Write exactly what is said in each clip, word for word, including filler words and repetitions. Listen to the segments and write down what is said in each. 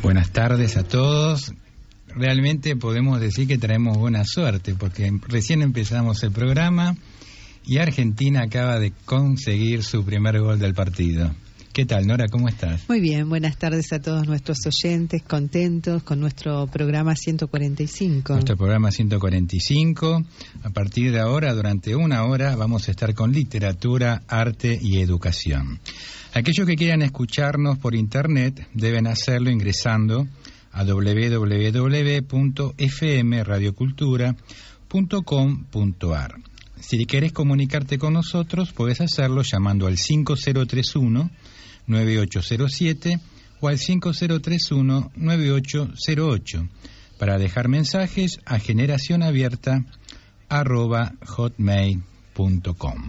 Buenas tardes a todos. Realmente podemos decir que traemos buena suerte porque recién empezamos el programa y Argentina acaba de conseguir su primer gol del partido. ¿Qué tal, Nora? ¿Cómo estás? Muy bien, buenas tardes a todos nuestros oyentes, contentos con nuestro programa ciento cuarenta y cinco. Nuestro programa ciento cuarenta y cinco. A partir de ahora, durante una hora, vamos a estar con literatura, arte y educación. Aquellos que quieran escucharnos por internet deben hacerlo ingresando a doble u doble u doble u punto f m radiocultura punto com punto a r. Si querés comunicarte con nosotros, puedes hacerlo llamando al cinco cero tres uno, nueve ocho cero siete o al cinco cero tres uno, nueve ocho cero ocho para dejar mensajes a generación abierta arroba hotmail punto com.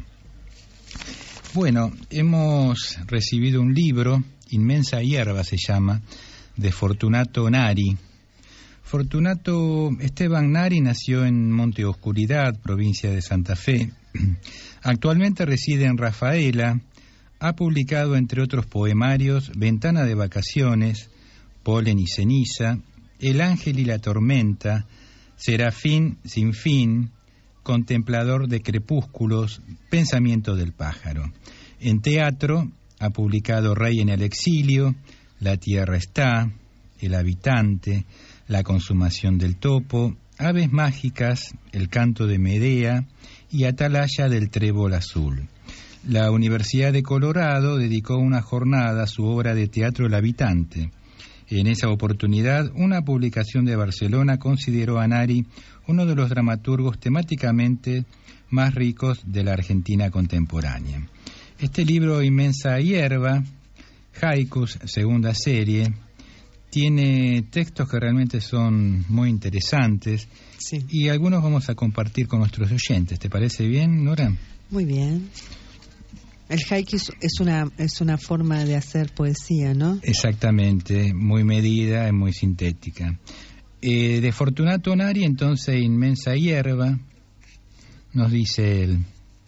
Bueno, hemos recibido un libro, Inmensa Hierba se llama, de Fortunato Nari. Fortunato Esteban Nari nació en Monte Oscuridad, provincia de Santa Fe. Actualmente reside en Rafaela. Ha publicado, entre otros poemarios, Ventana de Vacaciones, Polen y Ceniza, El Ángel y la Tormenta, Serafín sin fin, Contemplador de Crepúsculos, Pensamiento del Pájaro. En teatro ha publicado Rey en el Exilio, La Tierra está, El Habitante, La Consumación del Topo, Aves Mágicas, El Canto de Medea y Atalaya del Trébol Azul. La Universidad de Colorado dedicó una jornada a su obra de teatro El Habitante. En esa oportunidad, una publicación de Barcelona consideró a Nari uno de los dramaturgos temáticamente más ricos de la Argentina contemporánea. Este libro, Inmensa Hierba, Haikus, segunda serie, tiene textos que realmente son muy interesantes, sí, y algunos vamos a compartir con nuestros oyentes. ¿Te parece bien, Nora? Muy bien. El haiku es una es una forma de hacer poesía, ¿no? Exactamente, muy medida y muy sintética. Eh, de Fortunato Nari, entonces, Inmensa Hierba, nos dice él: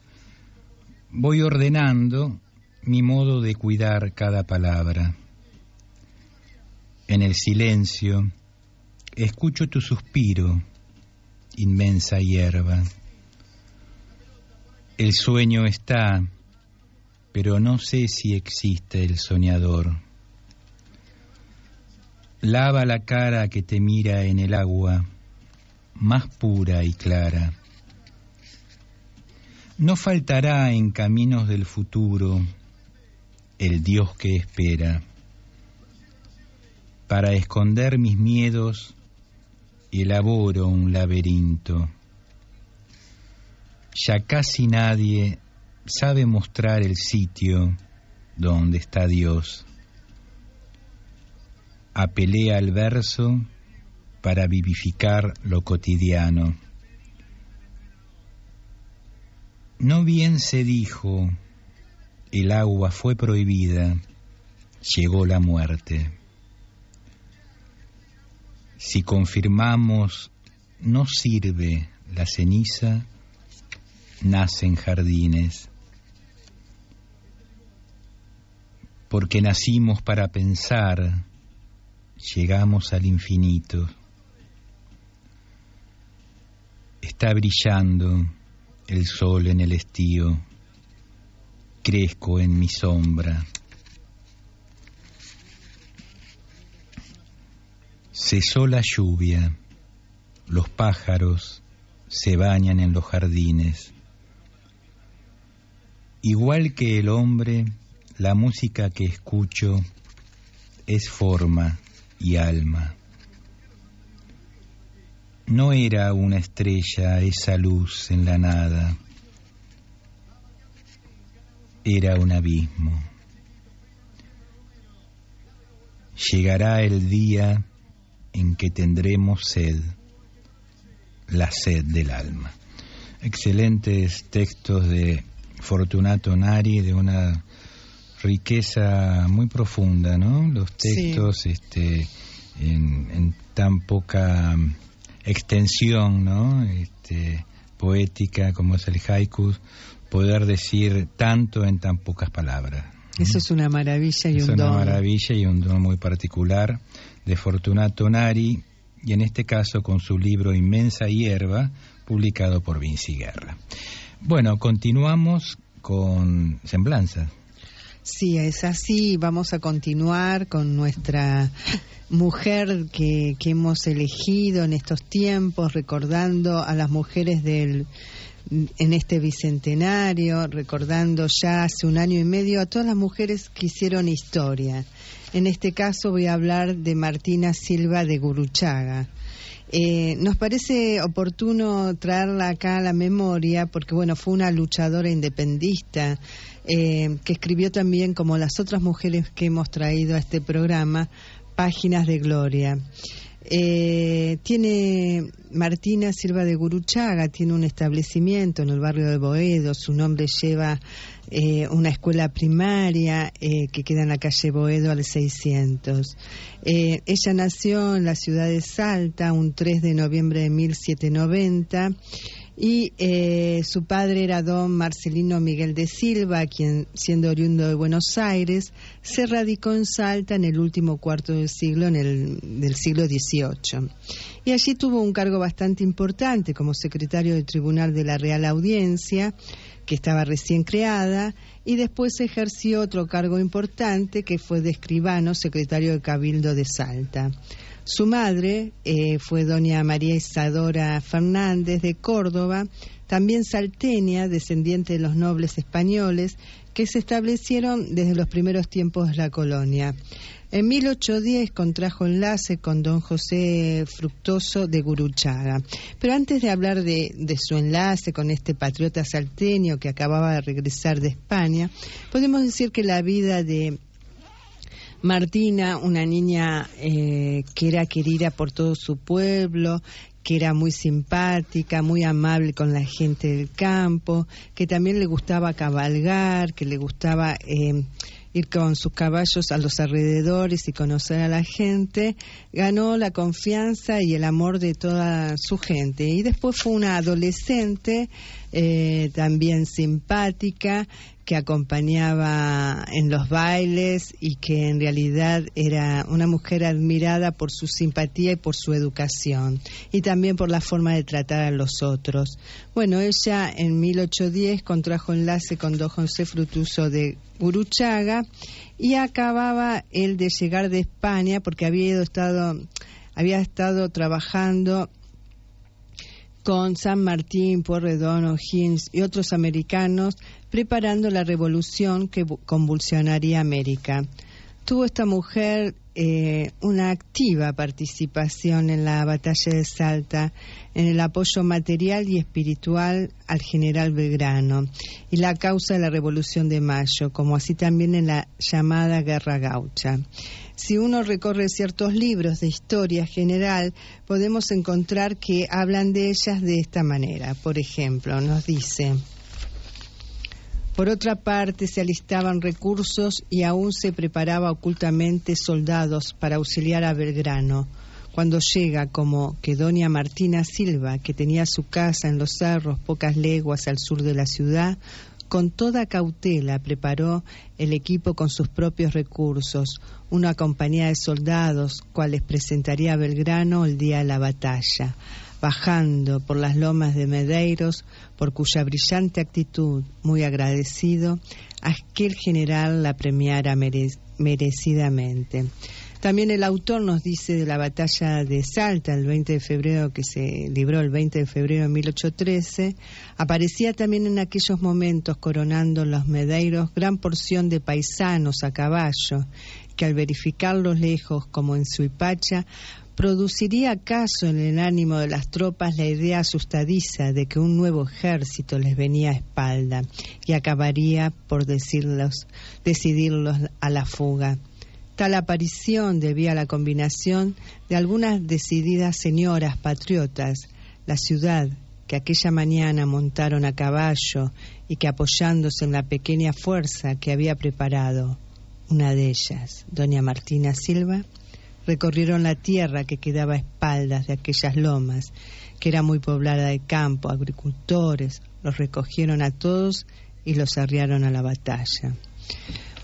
voy ordenando mi modo de cuidar cada palabra. En el silencio escucho tu suspiro, inmensa hierba. El sueño está, pero no sé si existe el soñador. Lava la cara que te mira en el agua, más pura y clara. No faltará en caminos del futuro el Dios que espera. Para esconder mis miedos, elaboro un laberinto. Ya casi nadie sabe mostrar el sitio donde está Dios. Apelé al verso para vivificar lo cotidiano. No bien se dijo, el agua fue prohibida, llegó la muerte. Si confirmamos, no sirve la ceniza, nacen jardines. Porque nacimos para pensar, llegamos al infinito. Está brillando el sol en el estío, crezco en mi sombra. Cesó la lluvia, los pájaros se bañan en los jardines. Igual que el hombre, la música que escucho es forma y alma. No era una estrella esa luz en la nada, era un abismo. Llegará el día en que tendremos sed, la sed del alma. Excelentes textos de Fortunato Nari, de una riqueza muy profunda, ¿no? Los textos, sí, este, en, en tan poca extensión, ¿no? Este, poética como es el haiku, poder decir tanto en tan pocas palabras. Eso es una maravilla y es un don. Es una maravilla y un don muy particular de Fortunato Nari, y en este caso con su libro Inmensa Hierba, publicado por Vinci Guerra. Bueno, continuamos con Semblanzas. Sí, es así. Vamos a continuar con nuestra mujer que, que hemos elegido en estos tiempos, recordando a las mujeres del en este bicentenario, recordando ya hace un año y medio a todas las mujeres que hicieron historia. En este caso voy a hablar de Martina Silva de Gurruchaga. Eh, nos parece oportuno traerla acá a la memoria porque, bueno, fue una luchadora independentista eh, que escribió también, como las otras mujeres que hemos traído a este programa, Páginas de Gloria. Eh, tiene Martina Silva de Gurruchaga, tiene un establecimiento en el barrio de Boedo. Su nombre lleva eh, una escuela primaria eh, que queda en la calle Boedo al seiscientos. Eh, ella nació en la ciudad de Salta un tres de noviembre de mil setecientos noventa y eh, su padre era don Marcelino Miguel de Silva, quien, siendo oriundo de Buenos Aires, se radicó en Salta en el último cuarto del siglo, en el del siglo dieciocho. Y allí tuvo un cargo bastante importante como secretario del Tribunal de la Real Audiencia, que estaba recién creada, y después ejerció otro cargo importante, que fue de escribano, secretario del Cabildo de Salta. Su madre eh, fue doña María Isadora Fernández de Córdoba, también salteña, descendiente de los nobles españoles, que se establecieron desde los primeros tiempos de la colonia. En mil ochocientos diez contrajo enlace con don José Fructuoso de Gurruchaga. Pero antes de hablar de, de su enlace con este patriota salteño que acababa de regresar de España, podemos decir que la vida de Martina, una niña eh, que era querida por todo su pueblo, que era muy simpática, muy amable con la gente del campo, que también le gustaba cabalgar, que le gustaba eh, ir con sus caballos a los alrededores y conocer a la gente, ganó la confianza y el amor de toda su gente. Y después fue una adolescente eh, también simpática, que acompañaba en los bailes y que en realidad era una mujer admirada por su simpatía y por su educación y también por la forma de tratar a los otros. Bueno, ella en mil ochocientos diez contrajo enlace con don José Fructuoso de Gurruchaga y acababa él de llegar de España porque había estado, había estado trabajando con San Martín, Pueyrredón, O'Higgins y otros americanos, preparando la revolución que convulsionaría América. Tuvo esta mujer eh, una activa participación en la batalla de Salta, en el apoyo material y espiritual al general Belgrano y la causa de la Revolución de Mayo, como así también en la llamada Guerra Gaucha. Si uno recorre ciertos libros de historia general, podemos encontrar que hablan de ellas de esta manera. Por ejemplo, nos dice: por otra parte, se alistaban recursos y aún se preparaba ocultamente soldados para auxiliar a Belgrano. Cuando llega, como que doña Martina Silva, que tenía su casa en los cerros pocas leguas al sur de la ciudad, con toda cautela preparó el equipo con sus propios recursos, una compañía de soldados, cuales presentaría a Belgrano el día de la batalla, bajando por las lomas de Medeiros, por cuya brillante actitud, muy agradecido, aquel general la premiara mere- merecidamente. También el autor nos dice de la batalla de Salta, el veinte de febrero, que se libró el veinte de febrero de mil ochocientos trece, aparecía también en aquellos momentos, coronando los Medeiros, gran porción de paisanos a caballo, que al verificarlos lejos como en Suipacha, ¿produciría acaso en el ánimo de las tropas la idea asustadiza de que un nuevo ejército les venía a espalda y acabaría por decirlos, decidirlos a la fuga? Tal aparición debía a la combinación de algunas decididas señoras patriotas, la ciudad, que aquella mañana montaron a caballo y que apoyándose en la pequeña fuerza que había preparado, una de ellas, doña Martina Silva, recorrieron la tierra que quedaba a espaldas de aquellas lomas, que era muy poblada de campo, agricultores, los recogieron a todos y los arriaron a la batalla.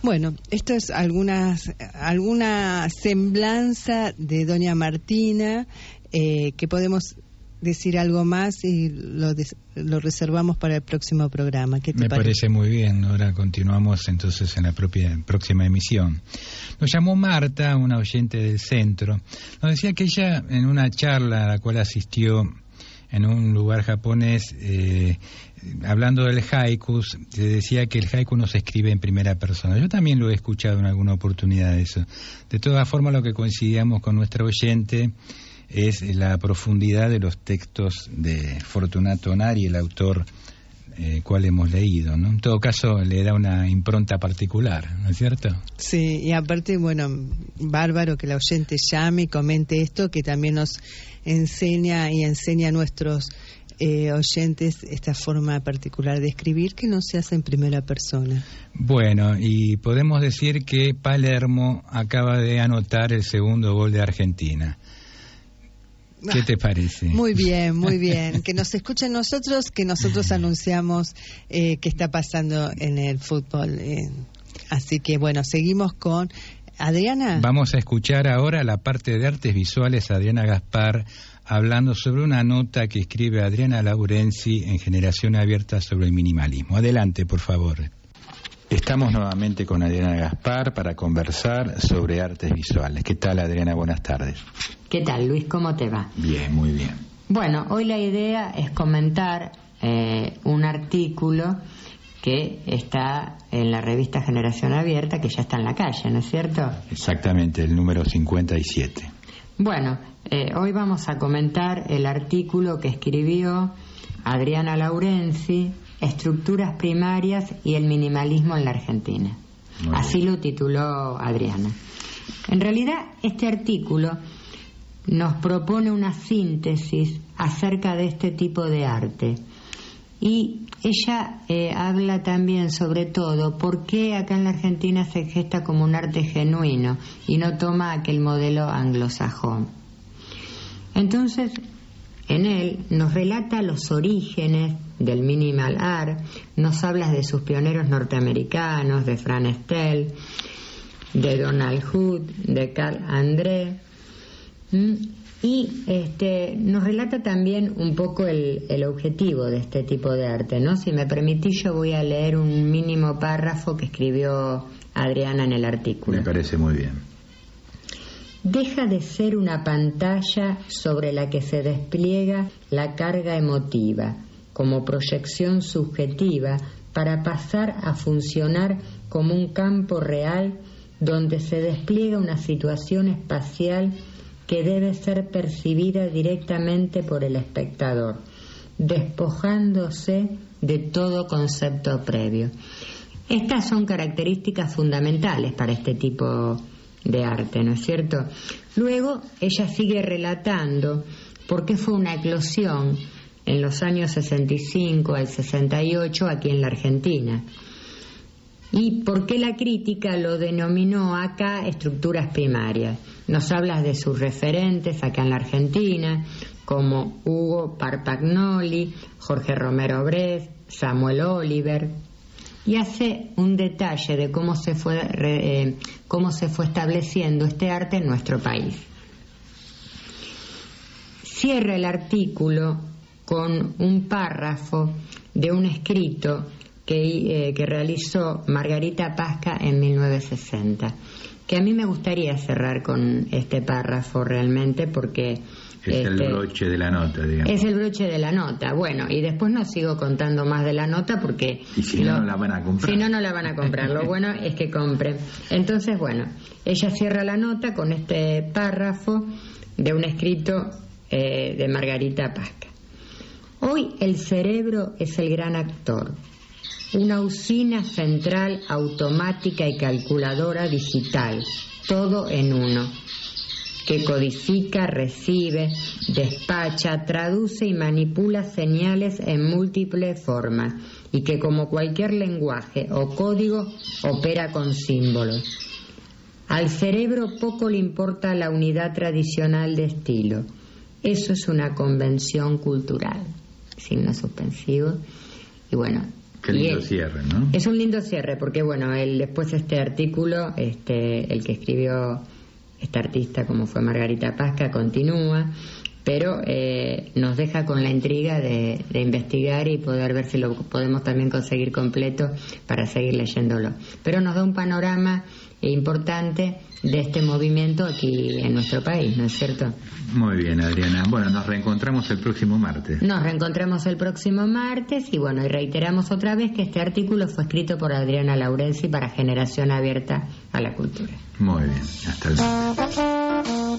Bueno, esto es algunas, alguna semblanza de doña Martina, eh, que podemos decir algo más y lo, des, lo reservamos para el próximo programa. ¿Qué te Me parece? parece muy bien. Ahora continuamos entonces en la propia próxima emisión. Nos llamó Marta, una oyente del centro. Nos decía que ella, en una charla a la cual asistió en un lugar japonés, eh, hablando del haiku, se decía que el haiku no se escribe en primera persona. Yo también lo he escuchado en alguna oportunidad eso. De todas formas, lo que coincidíamos con nuestra oyente es la profundidad de los textos de Fortunato Nari, el autor eh, cual hemos leído, ¿no? En todo caso, le da una impronta particular, ¿no es cierto? Sí, y aparte, bueno, bárbaro que la oyente llame y comente esto, que también nos enseña y enseña a nuestros eh, oyentes esta forma particular de escribir que no se hace en primera persona. Bueno, y podemos decir que Palermo acaba de anotar el segundo gol de Argentina. ¿Qué te parece? Muy bien, muy bien. Que nos escuchen nosotros, que nosotros anunciamos eh, qué está pasando en el fútbol. Eh. Así que bueno, seguimos con Adriana. Vamos a escuchar ahora la parte de artes visuales, Adriana Gaspar, hablando sobre una nota que escribe Adriana Laurenzi en Generación Abierta sobre el minimalismo. Adelante, por favor. Estamos nuevamente con Adriana Gaspar para conversar sobre artes visuales. ¿Qué tal, Adriana? Buenas tardes. ¿Qué tal, Luis? ¿Cómo te va? Bien, muy bien. Bueno, hoy la idea es comentar eh, un artículo que está en la revista Generación Abierta, que ya está en la calle, ¿no es cierto? Exactamente, el número cincuenta y siete. Bueno, eh, hoy vamos a comentar el artículo que escribió Adriana Laurenzi, Estructuras primarias y el minimalismo en la Argentina. Muy Así bien. Lo tituló Adriana. En realidad, este artículo nos propone una síntesis acerca de este tipo de arte. Y ella eh, habla también, sobre todo, por qué acá en la Argentina se gesta como un arte genuino y no toma aquel modelo anglosajón. Entonces, en él nos relata los orígenes del minimal art, nos habla de sus pioneros norteamericanos, de Fran Estel, de Donald Hood, de Carl André, ¿m? y este, nos relata también un poco el, el objetivo de este tipo de arte, ¿no? Si me permitís, yo voy a leer un mínimo párrafo que escribió Adriana en el artículo. Me parece muy bien. Deja de ser una pantalla sobre la que se despliega la carga emotiva como proyección subjetiva para pasar a funcionar como un campo real donde se despliega una situación espacial que debe ser percibida directamente por el espectador, despojándose de todo concepto previo. Estas son características fundamentales para este tipo de arte, ¿no es cierto? Luego ella sigue relatando por qué fue una eclosión en los años sesenta y cinco al sesenta y ocho aquí en la Argentina y por qué la crítica lo denominó acá estructuras primarias. Nos habla de sus referentes acá en la Argentina como Hugo Parpagnoli, Jorge Romero Brest, Samuel Oliver, y hace un detalle de cómo se fue eh, cómo se fue estableciendo este arte en nuestro país. Cierra el artículo con un párrafo de un escrito que, eh, que realizó Margarita Pasca en mil novecientos sesenta, que a mí me gustaría cerrar con este párrafo realmente porque es este, el broche de la nota, digamos. Es el broche de la nota. Bueno, y después no sigo contando más de la nota porque... Y si lo, no, no la van a comprar. Si no, no la van a comprar. Lo bueno es que compren. Entonces, bueno, ella cierra la nota con este párrafo de un escrito eh, de Margarita Pasca. Hoy el cerebro es el gran actor. Una usina central automática y calculadora digital. Todo en uno. Que codifica, recibe, despacha, traduce y manipula señales en múltiples formas y que como cualquier lenguaje o código opera con símbolos. Al cerebro poco le importa la unidad tradicional de estilo. Eso es una convención cultural. Signo suspensivo. Y bueno, Qué lindo cierre, ¿no? Es un lindo cierre, porque bueno, él, después este artículo, este, el que escribió esta artista como fue Margarita Pasca, continúa, pero eh, nos deja con la intriga de, de investigar y poder ver si lo podemos también conseguir completo para seguir leyéndolo. Pero nos da un panorama importante de este movimiento aquí en nuestro país, ¿no es cierto? Muy bien, Adriana. Bueno, nos reencontramos el próximo martes. Nos reencontramos el próximo martes y bueno, y reiteramos otra vez que este artículo fue escrito por Adriana Laurenzi para Generación Abierta a la Cultura. Muy bien, hasta luego.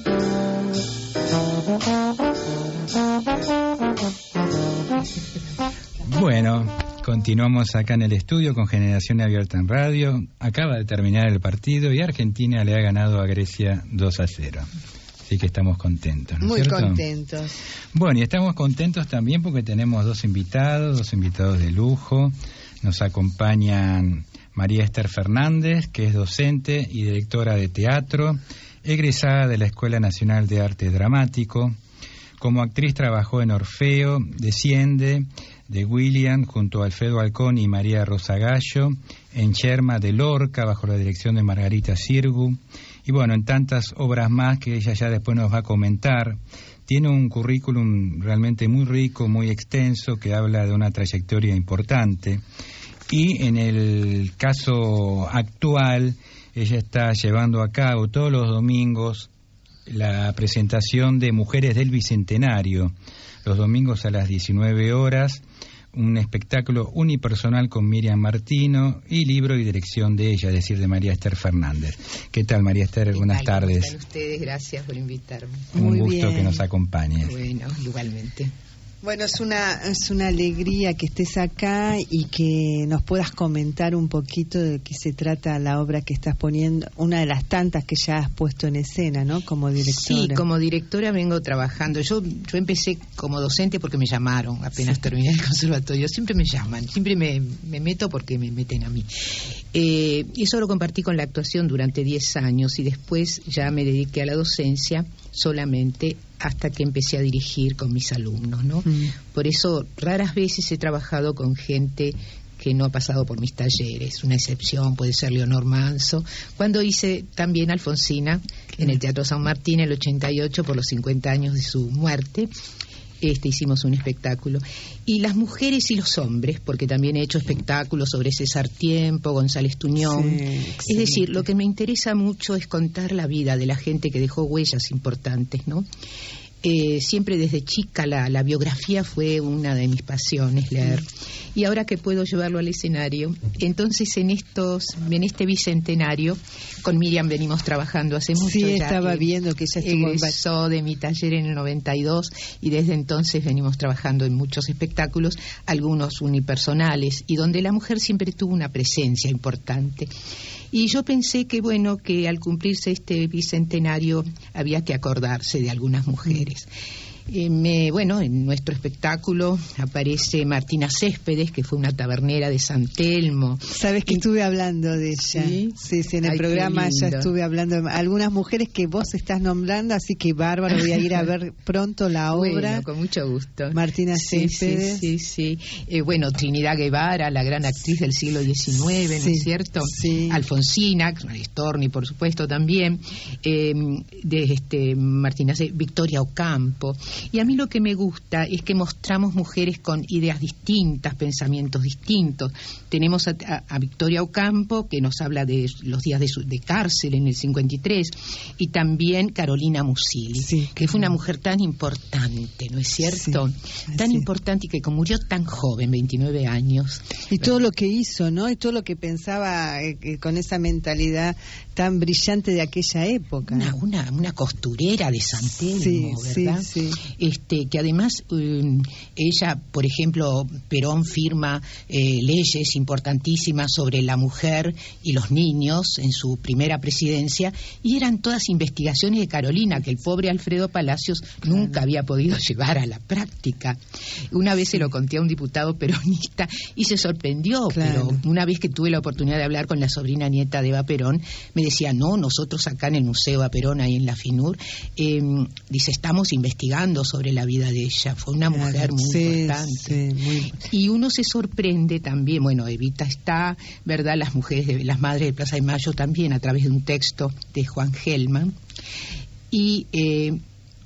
Bueno, continuamos acá en el estudio con Generación Abierta en Radio. Acaba de terminar el partido y Argentina le ha ganado a Grecia dos a cero. Así que estamos contentos, ¿no es Muy cierto? contentos. Bueno, y estamos contentos también porque tenemos dos invitados, dos invitados de lujo. Nos acompañan María Esther Fernández, que es docente y directora de teatro, egresada de la Escuela Nacional de Arte Dramático. Como actriz trabajó en Orfeo, Desciende, de William, junto a Alfredo Alcón y María Rosa Gallo, en Yerma de Lorca, bajo la dirección de Margarita Sirgu, y bueno, en tantas obras más que ella ya después nos va a comentar. Tiene un currículum realmente muy rico, muy extenso, que habla de una trayectoria importante, y en el caso actual, ella está llevando a cabo todos los domingos la presentación de Mujeres del Bicentenario, los domingos a las diecinueve horas, un espectáculo unipersonal con Miriam Martino y libro y dirección de ella, es decir, de María Esther Fernández. ¿Qué tal, María Esther? Buenas tardes. ¿Cómo están ustedes? Gracias por invitarme. Un Muy gusto bien. que nos acompañes. Bueno, igualmente. Bueno, es una es una alegría que estés acá y que nos puedas comentar un poquito de qué se trata la obra que estás poniendo, una de las tantas que ya has puesto en escena, ¿no? Como directora. Sí, como directora vengo trabajando. Yo yo empecé como docente porque me llamaron, apenas terminé el conservatorio. Siempre me llaman, siempre me, me meto porque me meten a mí. Eh, y eso lo compartí con la actuación durante diez años y después ya me dediqué a la docencia solamente hasta que empecé a dirigir con mis alumnos, ¿no? Mm. Por eso raras veces he trabajado con gente que no ha pasado por mis talleres. Una excepción puede ser Leonor Manso, cuando hice también Alfonsina en el Teatro San Martín en el ochenta y ocho por los cincuenta años de su muerte. Este, hicimos un espectáculo. Y las mujeres y los hombres, porque también he hecho espectáculos sobre César Tiempo, González Tuñón. Sí, es decir, lo que me interesa mucho es contar la vida de la gente que dejó huellas importantes, ¿no? Eh, siempre desde chica la, la biografía fue una de mis pasiones, leer. Y ahora que puedo llevarlo al escenario, entonces en estos en este bicentenario, con Miriam venimos trabajando hace mucho. Sí, ya, estaba eh, viendo que ella estuvo egresó de mi taller en el noventa y dos y desde entonces venimos trabajando en muchos espectáculos, algunos unipersonales, y donde la mujer siempre tuvo una presencia importante. Y yo pensé que, bueno, que al cumplirse este bicentenario había que acordarse de algunas mujeres. Eh, me, bueno, en nuestro espectáculo aparece Martina Céspedes, que fue una tabernera de San Telmo. Sabes que y... estuve hablando de ella. Sí, sí, sí en el Ay, programa ya estuve hablando de algunas mujeres que vos estás nombrando, así que bárbaro, voy a ir a ver pronto la obra. Bueno, con mucho gusto. Martina sí, Céspedes. Sí, sí, sí. Eh, bueno, Trinidad Guevara, la gran actriz del siglo diecinueve, ¿no sí, es cierto? Sí. Alfonsina, Storni, por supuesto, también. Eh, de este Martina Céspedes, Victoria Ocampo. Y a mí lo que me gusta es que mostramos mujeres con ideas distintas, pensamientos distintos. Tenemos a, a, a Victoria Ocampo, que nos habla de los días de, su, de cárcel en el cincuenta y tres, y también Carolina Musilli, sí, que fue una mujer tan importante, ¿no es cierto? Sí, tan sí. importante y que murió tan joven, veintinueve años. Y todo lo que hizo, ¿no? Y todo lo que pensaba eh, con esa mentalidad tan brillante de aquella época. Una, una, una costurera de San Telmo, sí, ¿verdad? Sí, sí. Este, que además um, ella, por ejemplo, Perón firma eh, leyes importantísimas sobre la mujer y los niños en su primera presidencia, y eran todas investigaciones de Carolina que el pobre Alfredo Palacios claro. nunca había podido llevar a la práctica. Una vez sí. se lo conté a un diputado peronista y se sorprendió, claro. pero una vez que tuve la oportunidad de hablar con la sobrina nieta de Eva Perón, me decía, no, nosotros acá en el Museo Eva Perón, ahí en la FINUR, eh, dice, estamos investigando escribiendo sobre la vida de ella. Fue una claro, mujer muy sí, importante. Sí, muy... Y uno se sorprende también, bueno, Evita está, ¿verdad? Las mujeres, de, las madres de Plaza de Mayo también, a través de un texto de Juan Gelman. Y... Eh,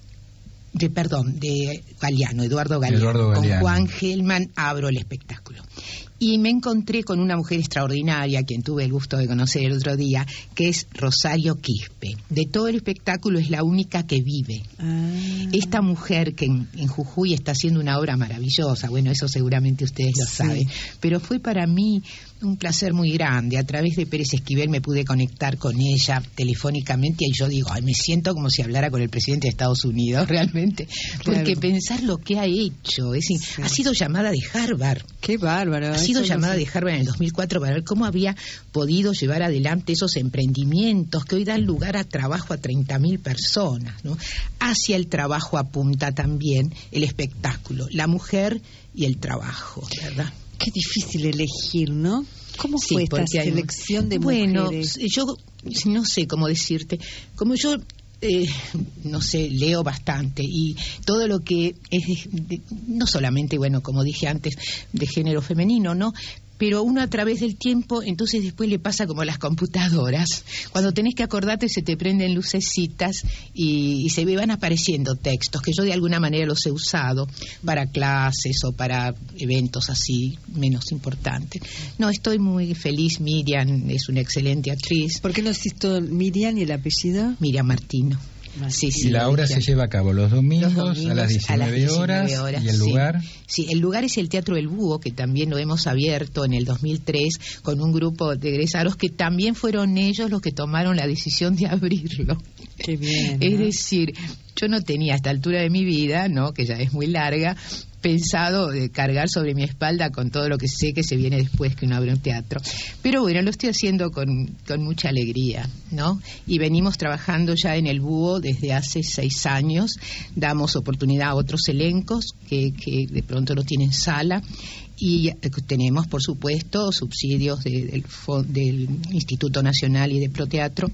de perdón, de Galeano, Eduardo Galeano. Eduardo Galeano. Con Juan Gelman abro el espectáculo. Y me encontré con una mujer extraordinaria, quien tuve el gusto de conocer el otro día, que es Rosario Quispe. De todo el espectáculo es la única que vive. Ah. Esta mujer que en, en Jujuy está haciendo una obra maravillosa, bueno, eso seguramente ustedes lo sí. saben, pero fue para mí un placer muy grande. A través de Pérez Esquivel me pude conectar con ella telefónicamente y yo digo, ay, me siento como si hablara con el presidente de Estados Unidos, realmente, porque claro. pensar lo que ha hecho, es, sí. ha sido llamada de Harvard. Qué bárbaro. Ha sido llamada de Harvard en el dos mil cuatro para ver cómo había podido llevar adelante esos emprendimientos que hoy dan lugar a trabajo a treinta mil personas, ¿no? Hacia el trabajo apunta también el espectáculo, la mujer y el trabajo, ¿verdad? Qué difícil elegir, ¿no? ¿Cómo sí, fue esta hay... selección de bueno, mujeres? Bueno, yo no sé cómo decirte, como yo... Eh, no sé, leo bastante y todo lo que es de, de, no solamente, bueno, como dije antes, de género femenino, ¿no? Pero uno a través del tiempo, entonces después le pasa como a las computadoras. Cuando tenés que acordarte se te prenden lucecitas y, y se van apareciendo textos que yo de alguna manera los he usado para clases o para eventos así menos importantes. No, estoy muy feliz. Miriam es una excelente actriz. ¿Por qué no hiciste Miriam y el apellido? Miriam Martino. Sí, sí, y la obra se lleva a cabo los domingos, los domingos a las diecinueve horas, y el sí. lugar... Sí, el lugar es el Teatro del Búho, que también lo hemos abierto en el dos mil tres con un grupo de egresados que también fueron ellos los que tomaron la decisión de abrirlo. Qué bien, ¿no? Es decir, yo no tenía a esta altura de mi vida, ¿no?, que ya es muy larga, pensado de cargar sobre mi espalda con todo lo que sé que se viene después que uno abre un teatro. Pero bueno, lo estoy haciendo con, con mucha alegría, ¿no? Y venimos trabajando ya en el Búho desde hace seis años. Damos oportunidad a otros elencos que, que de pronto no tienen sala. Y tenemos, por supuesto, subsidios de, del, del Instituto Nacional y de Proteatro.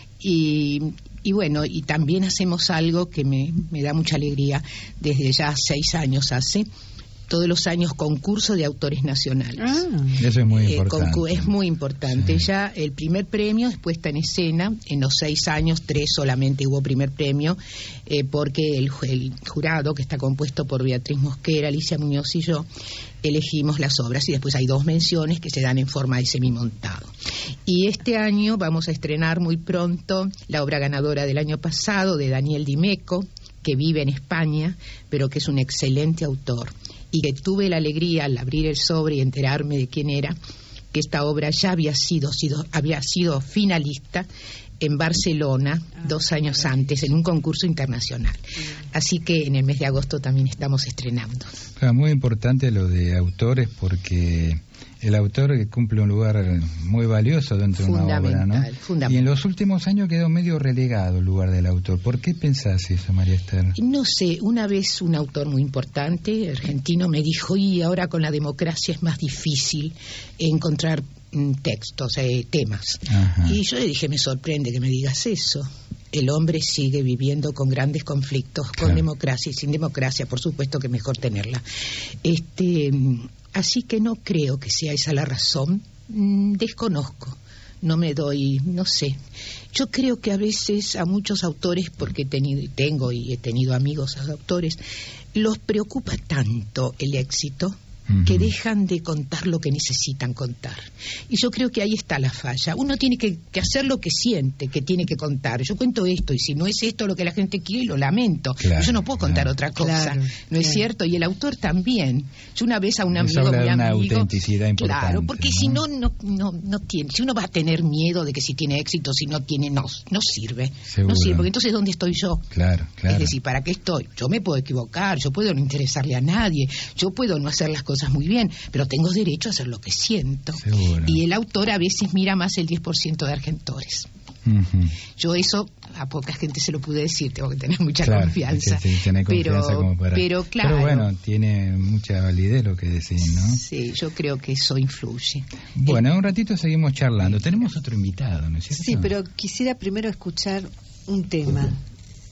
Y... Y bueno, y también hacemos algo que me, me da mucha alegría, desde ya seis años hace, todos los años concurso de autores nacionales. Ah, eso es muy eh, importante. Concu- es muy importante. Sí. Ya el primer premio es puesta en escena, en los seis años, tres solamente hubo primer premio, eh, porque el, el jurado, que está compuesto por Beatriz Mosquera, Alicia Muñoz y yo, elegimos las obras y después hay dos menciones que se dan en forma de semimontado. Y este año vamos a estrenar muy pronto la obra ganadora del año pasado de Daniel Dimeco, que vive en España, pero que es un excelente autor, y que tuve la alegría al abrir el sobre y enterarme de quién era, que esta obra ya había sido, sido, había sido finalista en Barcelona ah, dos años claro. antes, en un concurso internacional. Sí. Así que en el mes de agosto también estamos estrenando. Ah, muy importante lo de autores, porque el autor cumple un lugar muy valioso dentro de una obra, ¿no? Y en los últimos años quedó medio relegado el lugar del autor. ¿Por qué pensás eso, María Esther? No sé, una vez un autor muy importante, argentino, me dijo, y ahora con la democracia es más difícil encontrar textos, eh, temas. Ajá. Y yo le dije, me sorprende que me digas eso. El hombre sigue viviendo con grandes conflictos, con claro. democracia y sin democracia, por supuesto que mejor tenerla. Este, así que no creo que sea esa la razón. Desconozco, no me doy, no sé. Yo creo que a veces a muchos autores, porque he tenido, tengo y he tenido amigos autores, los preocupa tanto el éxito que dejan de contar lo que necesitan contar. Y yo creo que ahí está la falla. Uno tiene que, que hacer lo que siente, que tiene que contar. Yo cuento esto, y si no es esto lo que la gente quiere, lo lamento. Claro, yo no puedo contar claro, otra cosa, claro, ¿no claro. es cierto? Y el autor también. Yo una vez a un Eso amigo, habla mi de una amigo... autenticidad importante. Claro, porque ¿no? si no, no, no, no tiene... Si uno va a tener miedo de que si tiene éxito, si no tiene, no, no sirve. Seguro. No sirve, porque entonces ¿dónde estoy yo? Claro, claro. Es decir, ¿para qué estoy? Yo me puedo equivocar, yo puedo no interesarle a nadie, yo puedo no hacer las cosas muy bien, pero tengo derecho a hacer lo que siento. Seguro. Y el autor a veces mira más el diez por ciento de argentores. Uh-huh. Yo eso a poca gente se lo pude decir, tengo que tener mucha claro, confianza. Sí, sí, tener confianza pero, como para... pero claro. Pero bueno, tiene mucha validez lo que decís, ¿no? Sí, yo creo que eso influye. Bueno, eh, un ratito seguimos charlando. Tenemos otro invitado, ¿no es cierto? Sí, pero quisiera primero escuchar un tema.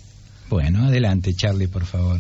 Bueno, adelante, Charlie, por favor.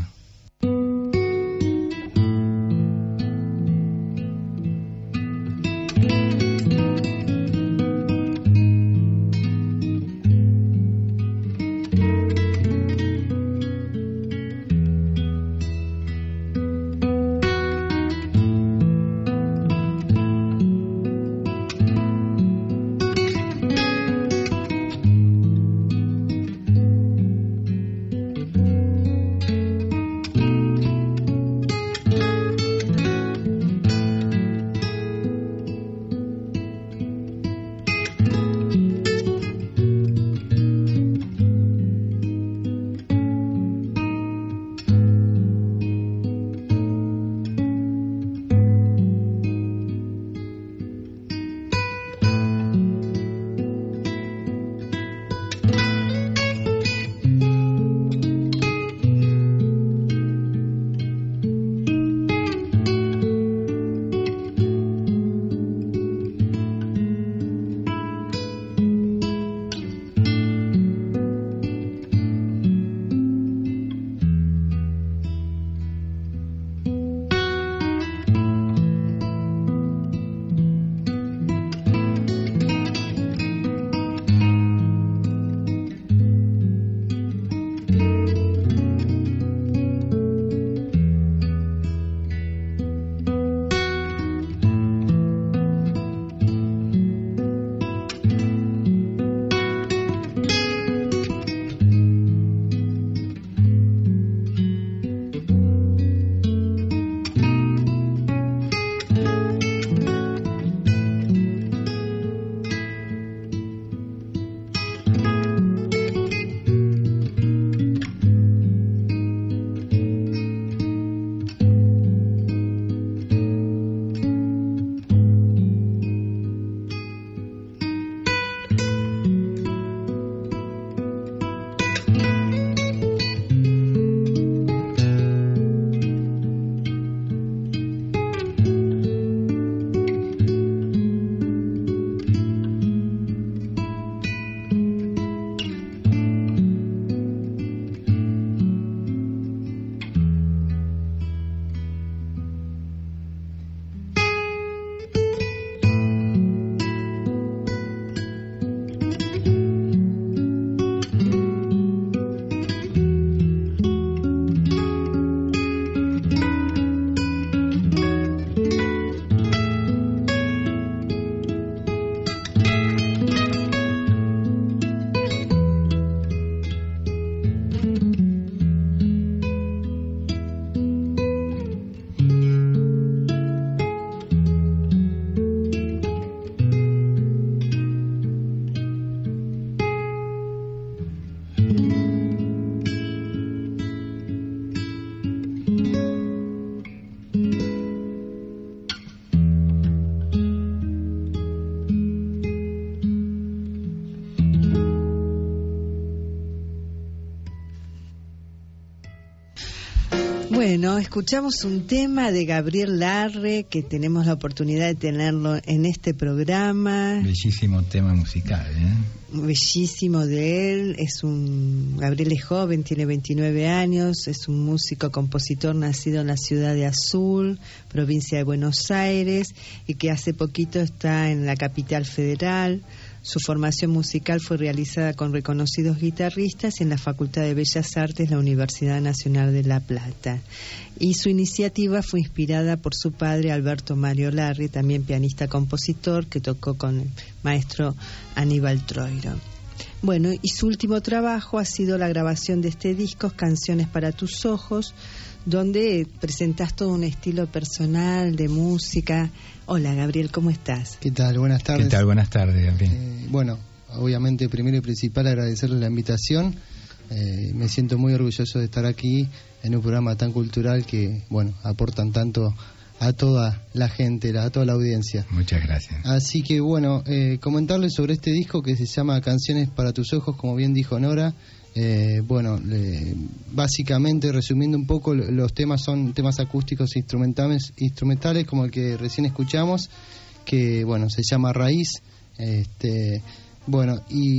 Bueno, escuchamos un tema de Gabriel Larre, que tenemos la oportunidad de tenerlo en este programa. Bellísimo tema musical, ¿eh? Bellísimo de él. Es un Gabriel es joven, tiene veintinueve años, es un músico compositor nacido en la ciudad de Azul, provincia de Buenos Aires, y que hace poquito está en la capital federal. Su formación musical fue realizada con reconocidos guitarristas en la Facultad de Bellas Artes de la Universidad Nacional de La Plata. Y su iniciativa fue inspirada por su padre, Alberto Mario Larre, también pianista-compositor, que tocó con el maestro Aníbal Troilo. Bueno, y su último trabajo ha sido la grabación de este disco, Canciones para tus ojos, donde presentás todo un estilo personal de música. Hola, Gabriel, ¿cómo estás? ¿Qué tal? Buenas tardes. ¿Qué tal? Buenas tardes, Gabriel. Eh, bueno, obviamente, primero y principal, agradecerle la invitación. Eh, me siento muy orgulloso de estar aquí en un programa tan cultural que, bueno, aportan tanto a toda la gente, a toda la audiencia. Muchas gracias. Así que, bueno, eh, comentarles sobre este disco que se llama Canciones para tus ojos, como bien dijo Nora. Eh, bueno, le, básicamente, resumiendo un poco, los temas son temas acústicos e instrumentales, instrumentales como el que recién escuchamos, que bueno, se llama Raíz. Este, bueno, y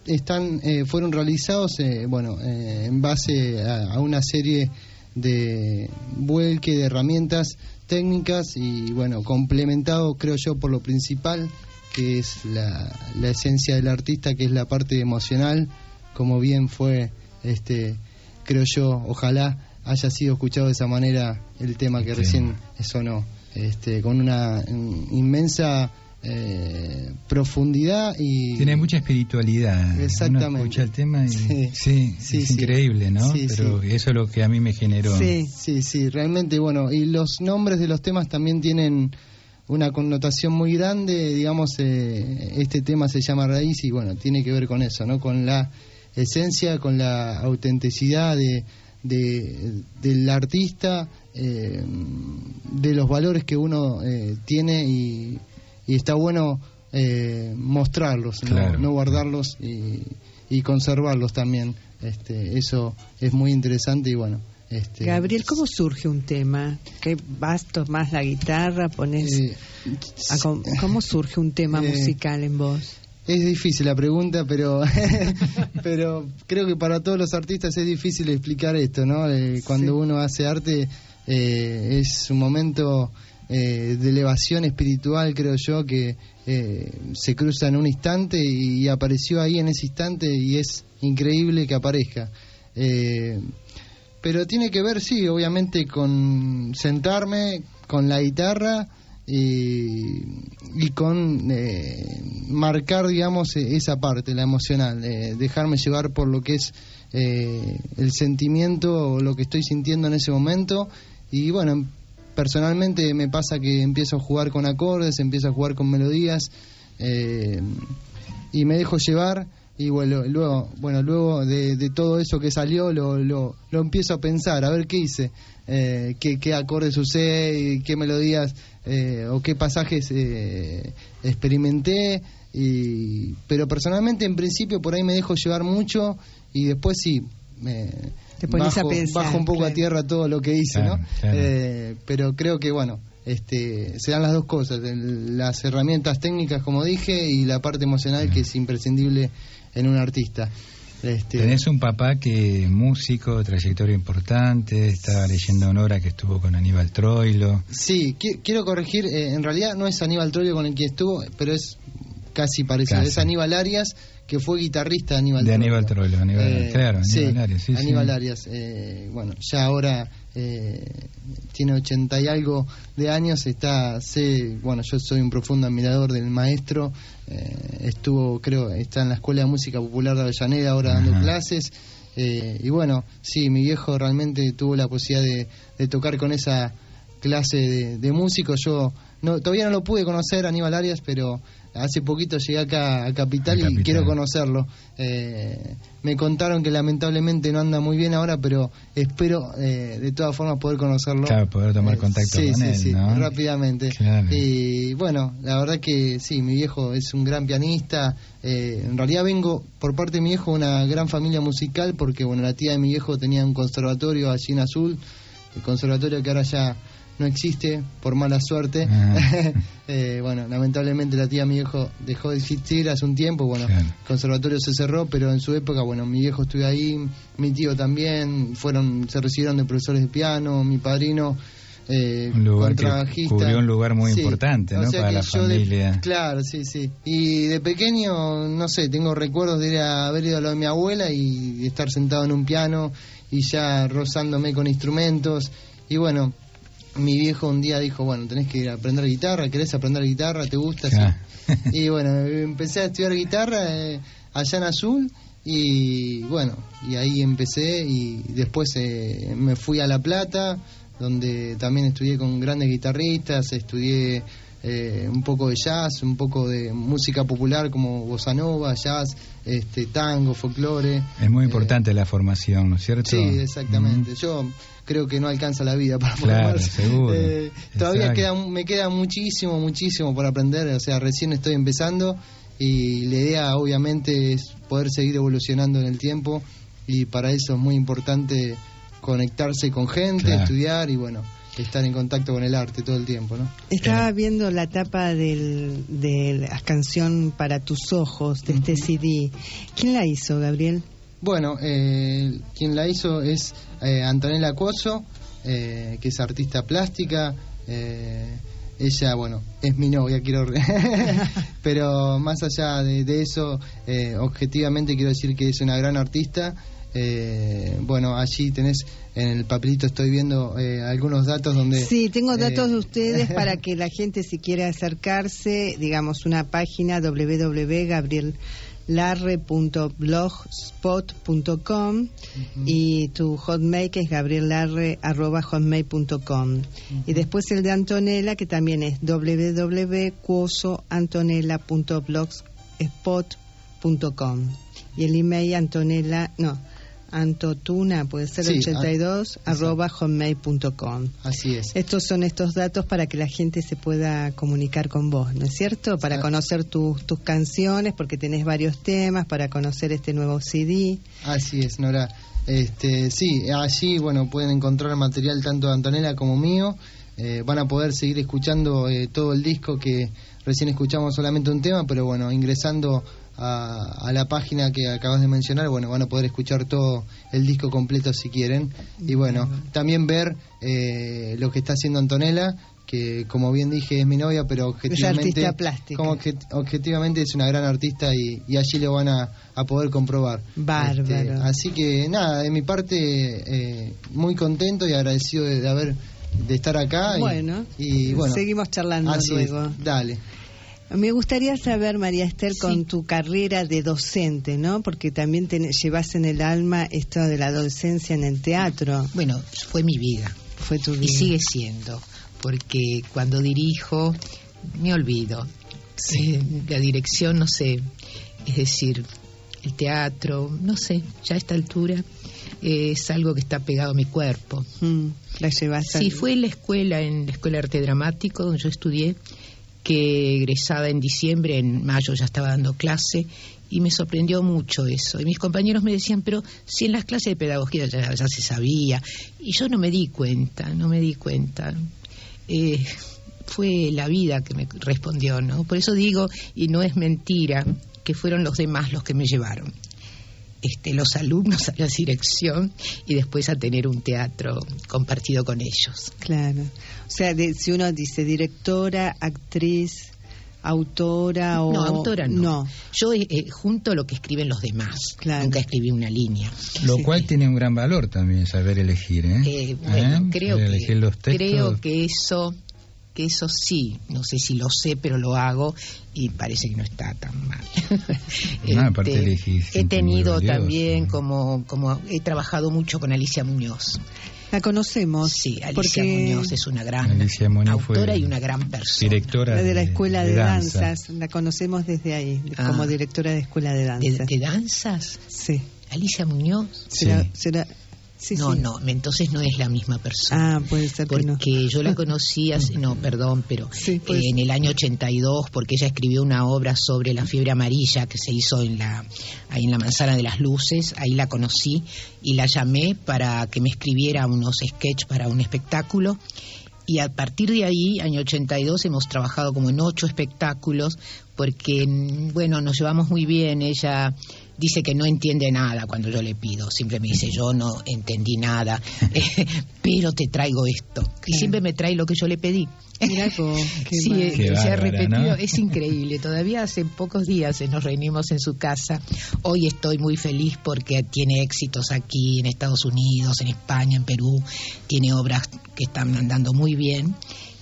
están eh, fueron realizados eh, bueno eh, en base a, a una serie de vuelque de herramientas técnicas y bueno, complementado creo yo por lo principal, que es la, la esencia del artista, que es la parte emocional, como bien fue, este creo yo, ojalá haya sido escuchado de esa manera el tema que sí. recién sonó, este, con una inmensa eh, profundidad y... Tiene mucha espiritualidad. Exactamente. Uno escucha el tema y... Sí, sí, sí es sí. increíble, ¿no? Sí, Pero sí. eso es lo que a mí me generó. Sí, sí, sí, realmente, bueno, y los nombres de los temas también tienen una connotación muy grande, digamos, eh, este tema se llama Raíz y bueno, tiene que ver con eso, ¿no? Con la esencia, con la autenticidad de... De, del artista, eh, de los valores que uno eh, tiene y, y está bueno eh, mostrarlos, claro. no, no guardarlos y, y conservarlos también. Este, eso es muy interesante y bueno. Este, Gabriel, ¿cómo surge un tema? ¿Qué vas, tomás la guitarra, pones? Eh, a, ¿Cómo surge un tema eh, musical en vos? Es difícil la pregunta, pero pero creo que para todos los artistas es difícil explicar esto, ¿no? Eh, cuando sí. uno hace arte eh, es un momento eh, de elevación espiritual, creo yo, que eh, se cruza en un instante y, y apareció ahí en ese instante y es increíble que aparezca. Eh, pero tiene que ver, sí, obviamente con sentarme con la guitarra y, y con eh, marcar, digamos, esa parte, la emocional, eh, dejarme llevar por lo que es eh, el sentimiento o lo que estoy sintiendo en ese momento. Y bueno, personalmente me pasa que empiezo a jugar con acordes, empiezo a jugar con melodías eh, y me dejo llevar. Y bueno, luego, bueno, luego de, de todo eso que salió, lo, lo, lo empiezo a pensar, a ver qué hice, eh, qué, qué acordes usé, qué melodías eh, o qué pasajes eh, experimenté. Y, pero personalmente, en principio, por ahí me dejo llevar mucho y después sí, eh, te pones bajo, a pensar, bajo un poco claro. a tierra todo lo que hice, claro, ¿no? Claro. Eh, pero creo que, bueno, este, se dan las dos cosas, el, las herramientas técnicas, como dije, y la parte emocional que es imprescindible en un artista. Este... Tenés un papá que es músico, trayectoria importante, estaba leyendo Honora que estuvo con Aníbal Troilo. Sí, qu- quiero corregir, eh, en realidad no es Aníbal Troilo con el que estuvo, pero es casi parecido, casi. Es Aníbal Arias, que fue guitarrista de Aníbal de Troilo. Aníbal Troilo, Aníbal, eh, claro, Aníbal sí, Arias. Sí, Aníbal sí. Arias, eh, bueno, ya ahora eh, tiene ochenta y algo de años, está, sé, bueno, yo soy un profundo admirador del maestro, eh, estuvo, creo, está en la Escuela de Música Popular de Avellaneda ahora dando Ajá. clases, eh, y bueno, sí, mi viejo realmente tuvo la posibilidad de, de tocar con esa clase de, de músicos. Yo no, todavía no lo pude conocer, Aníbal Arias, pero hace poquito llegué acá a Capital, a Capital. y quiero conocerlo. Eh, me contaron que lamentablemente no anda muy bien ahora, pero espero eh, de todas formas poder conocerlo. Claro, poder tomar contacto eh, sí, con sí, él, sí, ¿no? rápidamente. Claro. Y bueno, la verdad que sí, mi viejo es un gran pianista. Eh, en realidad vengo por parte de mi viejo de una gran familia musical, porque bueno, la tía de mi viejo tenía un conservatorio allí en Azul, el conservatorio que ahora ya no existe por mala suerte. eh, bueno, lamentablemente la tía de mi viejo dejó de existir hace un tiempo. Bueno, claro. El conservatorio se cerró, pero en su época, bueno, mi viejo estuvo ahí, mi tío también, fueron, se recibieron de profesores de piano, mi padrino eh, un lugar contrabajista. Que cubrió un lugar muy sí. importante, ¿no? O sea para que la yo familia. De, claro, sí, sí. Y de pequeño, no sé, tengo recuerdos de ir a haber ido a lo de mi abuela y de estar sentado en un piano y ya rozándome con instrumentos. Y bueno, mi viejo un día dijo, bueno, tenés que ir a aprender guitarra, ¿querés aprender guitarra? ¿Te gusta? Yeah. Sí. Y bueno, empecé a estudiar guitarra eh, allá en Azul y bueno, y ahí empecé y después eh, me fui a La Plata, donde también estudié con grandes guitarristas, estudié eh, un poco de jazz, un poco de música popular como bossa nova, jazz, este, tango, folclore. Es muy importante eh, la formación, ¿no es cierto? Sí, exactamente. Mm. Yo creo que no alcanza la vida para claro, formarse. Seguro. Eh, todavía queda, me queda muchísimo, muchísimo por aprender, o sea, recién estoy empezando y la idea obviamente es poder seguir evolucionando en el tiempo y para eso es muy importante conectarse con gente, claro. estudiar y bueno, estar en contacto con el arte todo el tiempo, ¿no? Estaba viendo la tapa del, de la canción Para tus ojos, de este C D. ¿Quién la hizo, Gabriel? Bueno, eh, quien la hizo es eh, Antonella Cuoso, eh, que es artista plástica. Eh, ella, bueno, es mi novia, quiero... pero más allá de, de eso, eh, objetivamente quiero decir que es una gran artista. Eh, bueno, allí tenés en el papelito, estoy viendo eh, algunos datos donde... Sí, tengo datos eh, de ustedes para que la gente, si quiere acercarse, digamos, una página doble u doble u doble u punto gabriel larre punto blogspot punto com uh-huh. y tu hotmail, que es gabriellarre arroba hotmail punto com, uh-huh. y después el de Antonella, que también es doble u doble u doble u punto cuoso antonella punto blogspot punto com, y el email Antonella, no, Antotuna, puede ser sí, ochenta y dos a, arroba hotmail punto com. Así es. Estos son estos datos para que la gente se pueda comunicar con vos, ¿no es cierto? Para conocer tu, tus canciones, porque tenés varios temas, para conocer este nuevo C D. Así es, Nora. Este, sí, allí, bueno, pueden encontrar material tanto de Antonella como mío. Eh, van a poder seguir escuchando eh, todo el disco, que recién escuchamos solamente un tema, pero bueno, ingresando A, a la página que acabas de mencionar, bueno, van a poder escuchar todo el disco completo si quieren. Y bueno, también ver eh, lo que está haciendo Antonella, que como bien dije es mi novia, pero objetivamente es artista plástica. Como que, objetivamente es una gran artista, y, y allí lo van a, a poder comprobar. Bárbaro. Este, así que nada, de mi parte eh, muy contento y agradecido de, de haber de estar acá. Bueno, y, y bueno, seguimos charlando luego. Es, dale. Me gustaría saber, María Esther, con sí. tu carrera de docente, ¿no? Porque también te llevas en el alma esto de la docencia en el teatro. Bueno, fue mi vida. Fue tu vida. Y sigue siendo, porque cuando dirijo me olvido. Sí. Eh, la dirección, no sé, es decir, el teatro, no sé, ya a esta altura eh, es algo que está pegado a mi cuerpo. Mm, la llevas. Sí, fue en la escuela, en la Escuela de Arte Dramático, donde yo estudié, que egresada en diciembre, en mayo ya estaba dando clase, y me sorprendió mucho eso. Y mis compañeros me decían, pero si en las clases de pedagogía ya, ya se sabía, y yo no me di cuenta, no me di cuenta. Eh, fue la vida que me respondió, ¿no? Por eso digo, y no es mentira, que fueron los demás los que me llevaron. Este, los alumnos a la dirección y después a tener un teatro compartido con ellos. Claro. O sea, de, si uno dice directora, actriz, autora o... No, autora no. no. Yo eh, junto lo que escriben los demás. Claro. Nunca escribí una línea. Lo sí. cual tiene un gran valor también, saber elegir, ¿eh? eh bueno, ¿Eh? creo que, elegir los textos. Creo que eso... que eso sí, no sé si lo sé, pero lo hago y parece que no está tan mal. No, aparte este, he tenido también, como, como he trabajado mucho con Alicia Muñoz. La conocemos. Sí, Alicia porque... Muñoz es una gran autora y una gran persona. Directora la de la de, Escuela de, de Danzas. danzas. La conocemos desde ahí, ah. como directora de Escuela de Danzas. ¿De, de danzas? Sí. ¿Alicia Muñoz? Sí. ¿Será, será... Sí, no, sí. no, entonces no es la misma persona. Ah, puede ser que porque no. yo la conocí, hace, no, perdón, pero sí, pues... eh, en el año ochenta y dos, porque ella escribió una obra sobre la fiebre amarilla que se hizo en la ahí en la Manzana de las Luces. Ahí la conocí y la llamé para que me escribiera unos sketches para un espectáculo. Y a partir de ahí, año ochenta y dos, hemos trabajado como en ocho espectáculos, porque, bueno, nos llevamos muy bien. Ella dice que no entiende nada cuando yo le pido, siempre me dice, yo no entendí nada, eh, pero te traigo esto. Claro. Y siempre me trae lo que yo le pedí. Mirá cómo, qué sí, mal. eh, Qué se bárbara, ha repetido, ¿no? Es increíble. Todavía hace pocos días nos reunimos en su casa. Hoy estoy muy feliz porque tiene éxitos aquí en Estados Unidos, en España, en Perú. Tiene obras que están andando muy bien.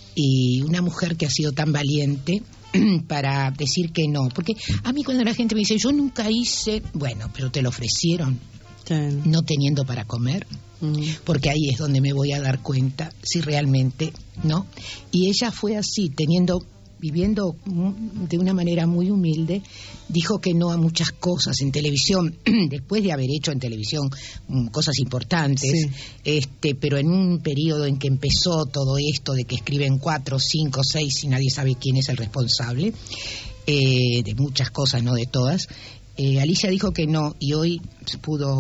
Y una mujer que ha sido tan valiente para decir que no. Porque a mí cuando la gente me dice, yo nunca hice, bueno, pero te lo ofrecieron, sí. no teniendo para comer. Porque ahí es donde me voy a dar cuenta si realmente no. Y ella fue así, teniendo, viviendo de una manera muy humilde, dijo que no a muchas cosas en televisión, después de haber hecho en televisión cosas importantes, sí. este, pero en un periodo en que empezó todo esto de que escriben cuatro, cinco, seis y nadie sabe quién es el responsable, eh, de muchas cosas, no de todas. eh, Alicia dijo que no y hoy pudo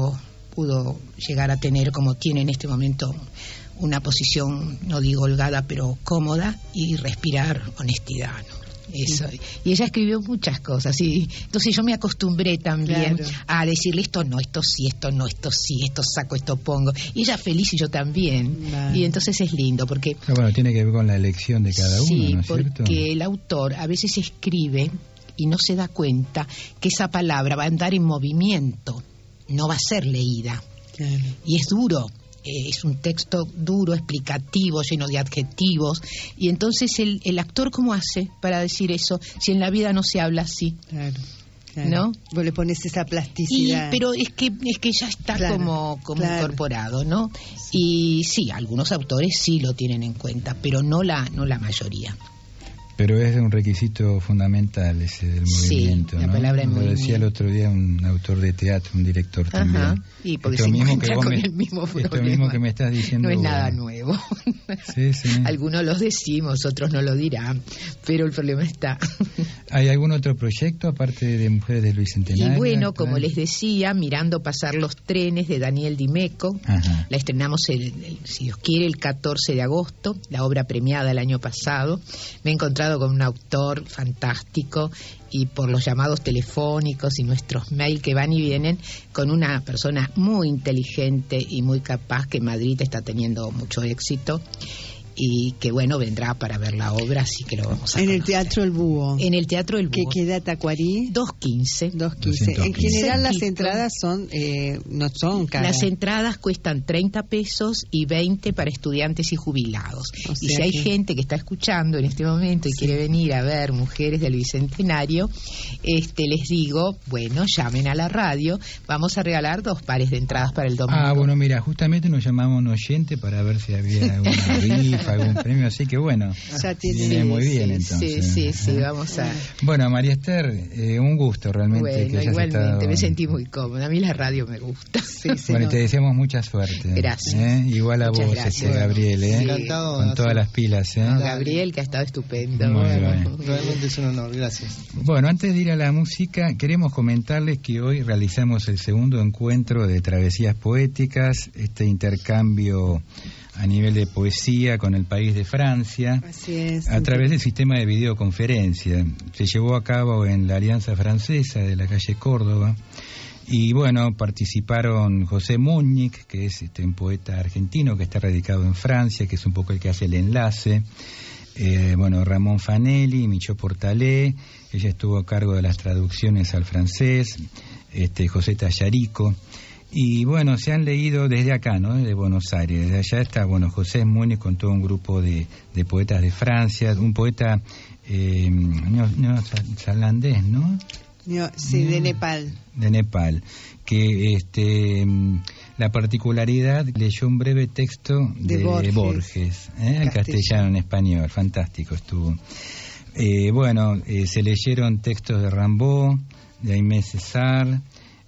pudo llegar a tener, como tiene en este momento, una posición, no digo holgada, pero cómoda, y respirar honestidad, ¿no? Eso. Sí. Y ella escribió muchas cosas, y entonces yo me acostumbré también claro. a decirle esto no, esto sí, esto no, esto sí, esto saco, esto pongo. Y ella feliz y yo también. Vale. Y entonces es lindo porque... Pero bueno, tiene que ver con la elección de cada sí, uno, ¿no es porque cierto? el autor a veces escribe y no se da cuenta que esa palabra va a andar en movimiento, no va a ser leída. Claro. Y es duro. Eh, es un texto duro, explicativo, lleno de adjetivos, y entonces el, el actor ¿cómo hace para decir eso si en la vida no se habla así? Claro, claro. ¿No? Vos le pones esa plasticidad. Y, pero es que es que ya está claro, como, como claro. incorporado, ¿no? Sí. Y sí, algunos autores sí lo tienen en cuenta, pero no la no la mayoría. Pero es un requisito fundamental ese del movimiento, sí, la ¿no? palabra en Lo movimiento. decía el otro día un autor de teatro, un director Ajá. también. Y porque esto se mismo encuentra que vos con me, el mismo problema. Esto mismo que me estás diciendo. No es vos. nada nuevo. Sí, sí. Algunos los decimos, otros no lo dirán, pero el problema está. ¿Hay algún otro proyecto aparte de Mujeres del Bicentenario? Y bueno, como les decía, Mirando pasar los trenes de Daniel Dimeco. Ajá. La estrenamos, el, el, si Dios quiere, el catorce de agosto, la obra premiada el año pasado. Me he encontrado con un autor fantástico y por los llamados telefónicos y nuestros mails que van y vienen, con una persona muy inteligente y muy capaz que en Madrid está teniendo mucho éxito y que bueno, vendrá para ver la obra, así que lo vamos a En conocer. el Teatro El Búho. En el Teatro El Búho. ¿Que queda Tacuarí? dos quince. dos quince. En general las entradas son eh, no son caras. Las entradas cuestan treinta pesos y veinte para estudiantes y jubilados. O sea, y si hay que... gente que está escuchando en este momento y sí. quiere venir a ver Mujeres del Bicentenario, este les digo, bueno, llamen a la radio, vamos a regalar dos pares de entradas para el domingo. Ah, bueno, mira, justamente nos llamamos un oyente para ver si había alguna rifa, algún premio, así que bueno, ya tiene viene sí, muy bien sí, entonces. Sí, sí, sí, vamos a... Bueno, María Esther, eh, un gusto realmente. Bueno, que hayas igualmente, estado... me sentí muy cómoda, a mí la radio me gusta. Sí, sí, bueno, no. te deseamos mucha suerte. Gracias. ¿eh? Igual a Muchas vos, gracias. este, Gabriel, ¿eh? Encantado. Con todas las pilas. ¿eh? No, Gabriel, que ha estado estupendo. Muy bueno. bien. Realmente es un honor, gracias. Bueno, antes de ir a la música, queremos comentarles que hoy realizamos el segundo encuentro de Travesías Poéticas, este intercambio a nivel de poesía con el país de Francia. Así es. A través del sistema de videoconferencia. Se llevó a cabo en la Alianza Francesa de la calle Córdoba. Y bueno, participaron José Múñiz, que es este, un poeta argentino que está radicado en Francia, que es un poco el que hace el enlace. Eh, bueno, Ramón Fanelli, Micho Portalé, ella estuvo a cargo de las traducciones al francés, este, José Tallarico. Y bueno, se han leído desde acá, ¿no? De Buenos Aires. Desde allá está, bueno, José Múñiz con todo un grupo de, de poetas de Francia, un poeta eh, neozelandés, ¿no? No, sí, de Nepal. De Nepal, que este la particularidad leyó un breve texto de, de Borges, Borges ¿eh? en castellano, en español, fantástico estuvo. Eh, bueno, eh, se leyeron textos de Rimbaud, de Aimé Césaire,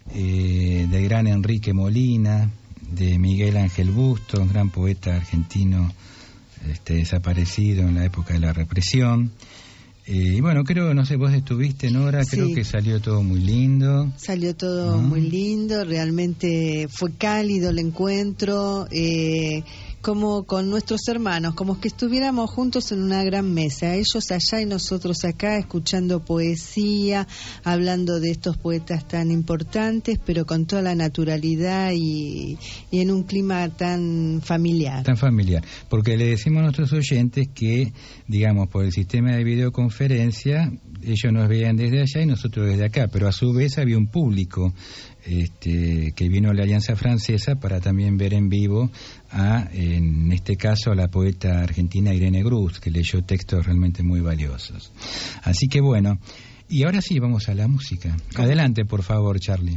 eh, del gran Enrique Molina, de Miguel Ángel Bustos, un gran poeta argentino este, desaparecido en la época de la represión. Y eh, bueno, creo, no sé, vos estuviste, Nora, sí. creo que salió todo muy lindo. Salió todo ¿no? muy lindo, realmente fue cálido el encuentro, eh, como con nuestros hermanos, como que estuviéramos juntos en una gran mesa, ellos allá y nosotros acá, escuchando poesía, hablando de estos poetas tan importantes, pero con toda la naturalidad y, y en un clima tan familiar. Tan familiar, porque le decimos a nuestros oyentes que, digamos, por el sistema de videoconferencia, ellos nos veían desde allá y nosotros desde acá, pero a su vez había un público este, que vino a la Alianza Francesa para también ver en vivo a, en este caso, a la poeta argentina Irene Gruz, que leyó textos realmente muy valiosos. Así que bueno, y ahora sí vamos a la música. Adelante, por favor, Charlie.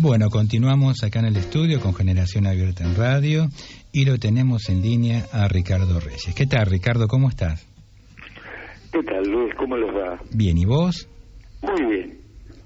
Bueno, continuamos acá en el estudio con Generación Abierta en Radio y lo tenemos en línea a Ricardo Reyes. ¿Qué tal, Ricardo? ¿Cómo estás? ¿Qué tal, Luis? ¿Cómo les va? Bien, ¿y vos? Muy bien.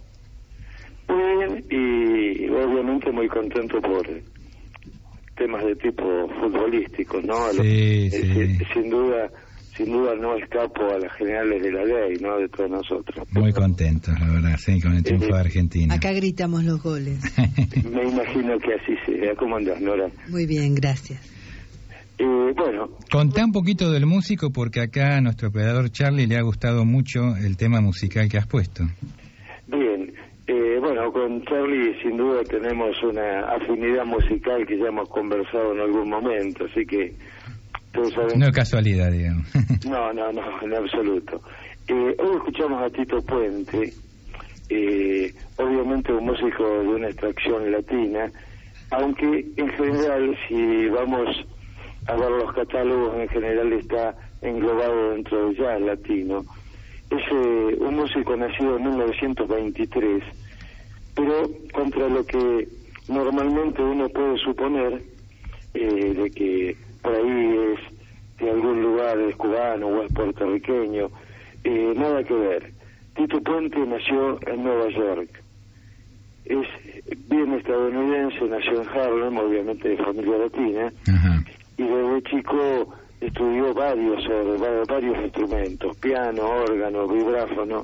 Muy bien y obviamente muy contento por temas de tipo futbolístico, ¿no? Sí, Lo, sí. Eh, sin duda, sin duda no escapo a las generales de la ley, ¿no? De todos nosotros. Muy contentos, la verdad, sí, con el triunfo Eh, de Argentina. Acá gritamos los goles. Me imagino que así sea. ¿Cómo andás, Nora? Muy bien, gracias. Eh, bueno, Contá un poquito del músico porque acá a nuestro operador Charlie le ha gustado mucho el tema musical que has puesto. bien. Eh, bueno, con Charlie sin duda tenemos una afinidad musical que ya hemos conversado en algún momento, así que todos saben. No es casualidad, digamos. No, no, no, en absoluto. Eh, hoy escuchamos a Tito Puente, eh, obviamente un músico de una extracción latina, aunque en general, si vamos a ver los catálogos, en general está englobado dentro del jazz latino. Es eh, un músico nacido en mil novecientos veintitrés, pero contra lo que normalmente uno puede suponer, eh, de que por ahí es de algún lugar, es cubano o es puertorriqueño, eh, nada que ver. Tito Puente nació en Nueva York, es bien estadounidense, nació en Harlem, obviamente de familia latina, Ajá. y desde chico estudió varios, eh, varios instrumentos, piano, órgano, vibráfono,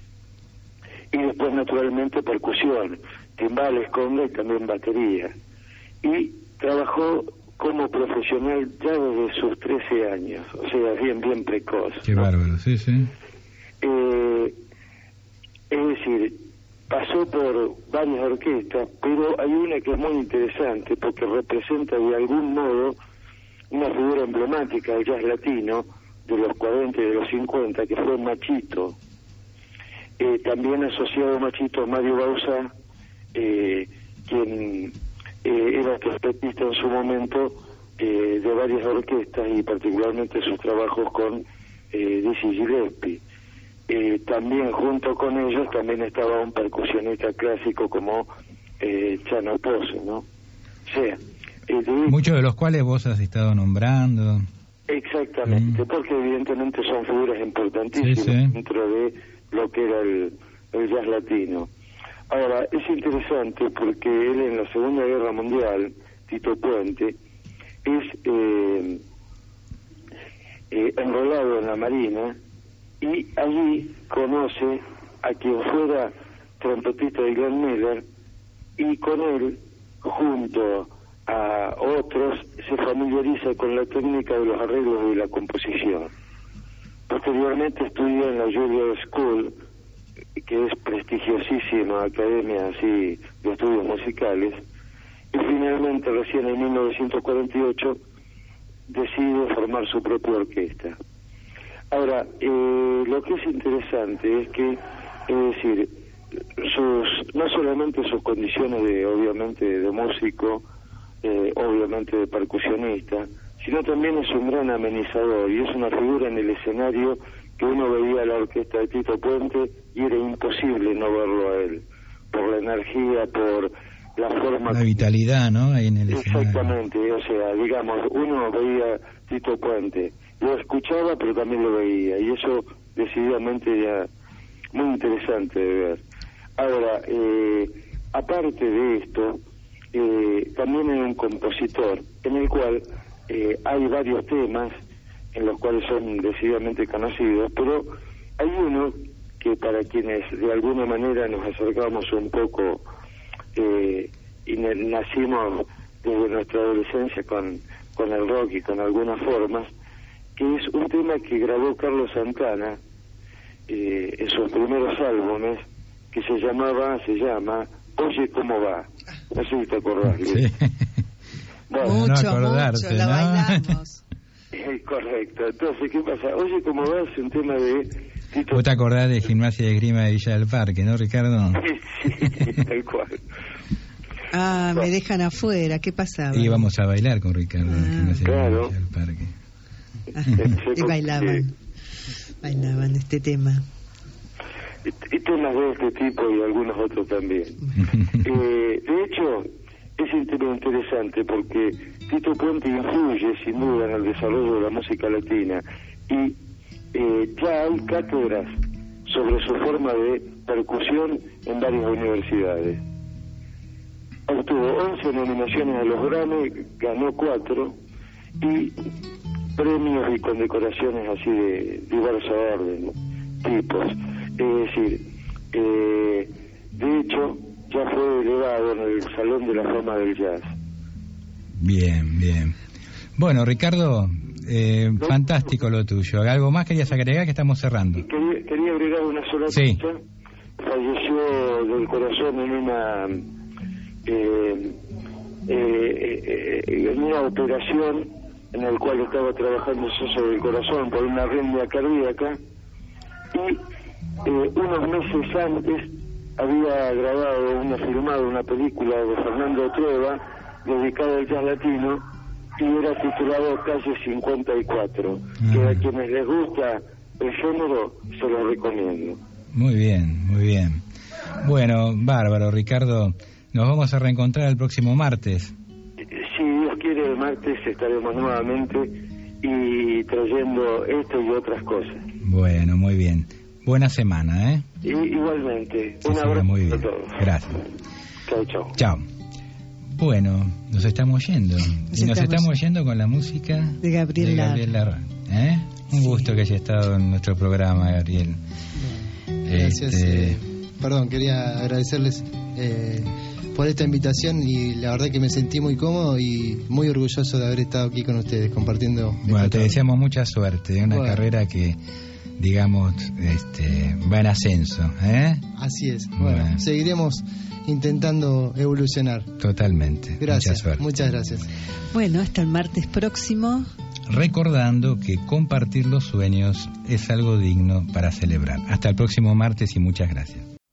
y después naturalmente percusión, timbales, conga y también batería. Y trabajó como profesional ya desde sus trece años, o sea, bien, bien precoz. Qué ¿no? bárbaro, sí, sí. Eh, es decir, pasó por varias orquestas, pero hay una que es muy interesante porque representa de algún modo una figura emblemática del jazz latino de los cuarenta y de los cincuenta, que fue Machito. Eh, también asociado a Machito a Mario Bauzá, eh, quien eh, era trompetista en su momento eh, de varias orquestas y particularmente sus trabajos con eh, Dizzy Gillespie. Eh, también junto con ellos también estaba un percusionista clásico como eh, Chano Pose, ¿no? O sea, eh, de... Muchos de los cuales vos has estado nombrando. Exactamente, Mm. porque evidentemente son figuras importantísimas Sí, sí. dentro de lo que era el, el jazz latino. Ahora, es interesante porque él en la Segunda Guerra Mundial, Tito Puente, es eh, eh, enrolado en la Marina y allí conoce a quien fuera trompetista de Glenn Miller y con él, junto a otros, se familiariza con la técnica de los arreglos y la composición. Posteriormente estudia en la Juilliard School, que es prestigiosísima academia así de estudios musicales, y finalmente recién en mil novecientos cuarenta y ocho decide formar su propia orquesta. Ahora, eh, lo que es interesante es que, es decir, sus, no solamente sus condiciones de, obviamente, de músico, eh, obviamente de percusionista, sino también es un gran amenizador y es una figura en el escenario que uno veía a la orquesta de Tito Puente y era imposible no verlo a él, por la energía, por la forma... La vitalidad, ¿no? Ahí en el escenario. Exactamente, o sea, digamos, uno veía Tito Puente, lo escuchaba pero también lo veía, y eso decididamente era muy interesante de ver. Ahora, eh, aparte de esto, eh, también era un compositor, en el cual eh, hay varios temas en los cuales son decididamente conocidos, pero hay uno que para quienes de alguna manera nos acercamos un poco eh, y nacimos desde nuestra adolescencia con, con el rock y con algunas formas, que es un tema que grabó Carlos Santana eh, en sus primeros álbumes, que se llamaba, se llama Oye cómo va. No sé si te acordás. Sí. Bueno, Mucho, no acordarte, mucho, la ¿no? bailamos. eh, correcto. Entonces, ¿qué pasa? Oye cómo va es un tema de Tito. Vos te acordás de Gimnasia de Esgrima de Villa del Parque, ¿no, Ricardo? Sí, tal cual. Ah, me dejan afuera, ¿qué pasaba? Y íbamos a bailar con Ricardo en Ah. Gimnasia Claro. de Villa del Parque. Ah, y bailaban, bailaban este tema. y temas de este tipo y algunos otros también. eh, de hecho, es interesante porque Tito Puente influye sin duda en el desarrollo de la música latina y eh, ya hay cátedras sobre su forma de percusión en varias universidades. Obtuvo once nominaciones a los Grammy, ganó cuatro y premios y condecoraciones así de diverso orden, tipos. Es decir, eh, de hecho, ya fue elevado en el Salón de la Fama del Jazz. Bien, bien. Bueno, Ricardo, eh, ¿no? Fantástico lo tuyo. ¿Algo más querías agregar que estamos cerrando? Quería, quería agregar una sola sí. cosa. Falleció del corazón en una eh, eh, eh, en una operación en la cual estaba trabajando sobre el corazón por una arritmia cardíaca y eh, unos meses antes había grabado, una filmado una película de Fernando Trueba dedicada al jazz latino y era titulado Calle cincuenta y cuatro, uh-huh. que a quienes les gusta el género se lo recomiendo. Muy bien, muy bien. Bueno, bárbaro, Ricardo. Nos vamos a reencontrar el próximo martes. Si Dios quiere, el martes estaremos nuevamente y trayendo esto y otras cosas. Bueno, muy bien. Buena semana, ¿eh? Y, igualmente. Sí, un abrazo muy bien. a todos. Gracias. Chao, chao. Chao. Bueno, nos estamos yendo. Nos y nos estamos... estamos yendo con la música de Gabriel, de Gabriel Lara. ¿Eh? Un sí. gusto que haya estado en nuestro programa, Gabriel. Gracias. Este... Eh, perdón, quería agradecerles eh, por esta invitación y la verdad que me sentí muy cómodo y muy orgulloso de haber estado aquí con ustedes compartiendo. Bueno, te deseamos mucha suerte, una bueno. carrera que, digamos, este, va en ascenso, ¿eh? Así es. Bueno, bueno, seguiremos intentando evolucionar. Totalmente. Gracias. Mucha suerte. Muchas gracias. Bueno, hasta el martes próximo. Recordando que compartir los sueños es algo digno para celebrar. Hasta el próximo martes y muchas gracias.